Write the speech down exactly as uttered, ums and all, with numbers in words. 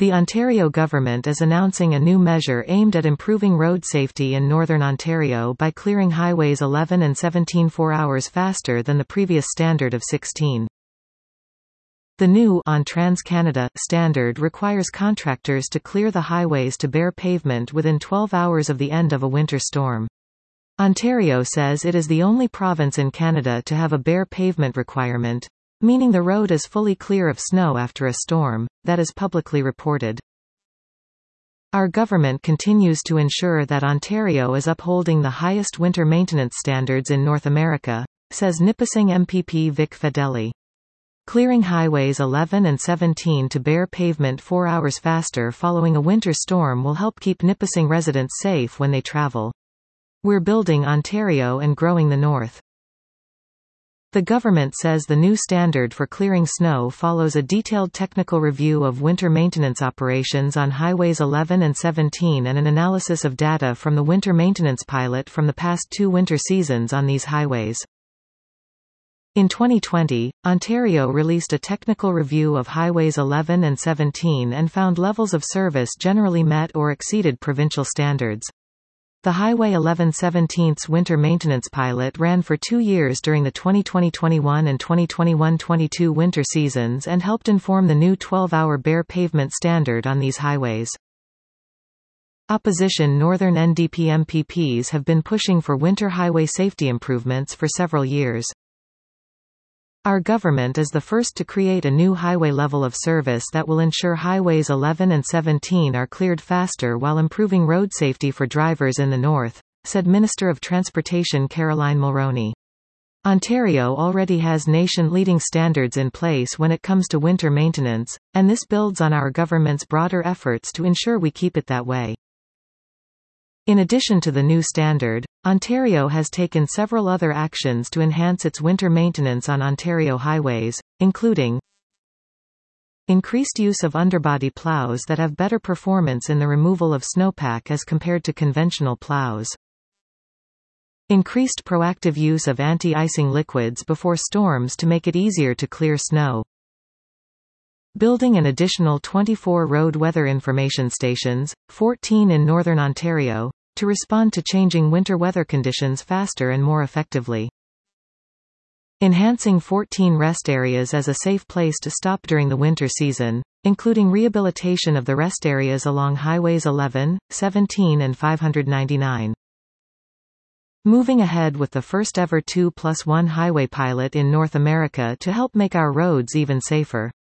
The Ontario government is announcing a new measure aimed at improving road safety in Northern Ontario by clearing highways eleven and seventeen four hours faster than the previous standard of sixteen. The new on Trans-Canada standard requires contractors to clear the highways to bare pavement within twelve hours of the end of a winter storm. Ontario says it is the only province in Canada to have a bare pavement requirement, meaning the road is fully clear of snow after a storm, that is publicly reported. Our government continues to ensure that Ontario is upholding the highest winter maintenance standards in North America, says Nipissing M P P Vic Fedeli. Clearing highways eleven and seventeen to bare pavement four hours faster following a winter storm will help keep Nipissing residents safe when they travel. We're building Ontario and growing the North. The government says the new standard for clearing snow follows a detailed technical review of winter maintenance operations on highways eleven and seventeen and an analysis of data from the winter maintenance pilot from the past two winter seasons on these highways. In twenty twenty, Ontario released a technical review of highways eleven and seventeen and found levels of service generally met or exceeded provincial standards. The Highway eleven seventeen's winter maintenance pilot ran for two years during the twenty twenty twenty-one and twenty twenty-one twenty-two winter seasons and helped inform the new twelve-hour bare pavement standard on these highways. Opposition Northern N D P M P Ps have been pushing for winter highway safety improvements for several years. Our government is the first to create a new highway level of service that will ensure highways eleven and seventeen are cleared faster while improving road safety for drivers in the north, said Minister of Transportation Caroline Mulroney. Ontario already has nation-leading standards in place when it comes to winter maintenance, and this builds on our government's broader efforts to ensure we keep it that way. In addition to the new standard, Ontario has taken several other actions to enhance its winter maintenance on Ontario highways, including increased use of underbody plows that have better performance in the removal of snowpack as compared to conventional plows, increased proactive use of anti-icing liquids before storms to make it easier to clear snow, building an additional twenty-four road weather information stations, fourteen in Northern Ontario, to respond to changing winter weather conditions faster and more effectively. Enhancing fourteen rest areas as a safe place to stop during the winter season, including rehabilitation of the rest areas along highways eleven, seventeen and five ninety-nine. Moving ahead with the first ever two plus one highway pilot in North America to help make our roads even safer.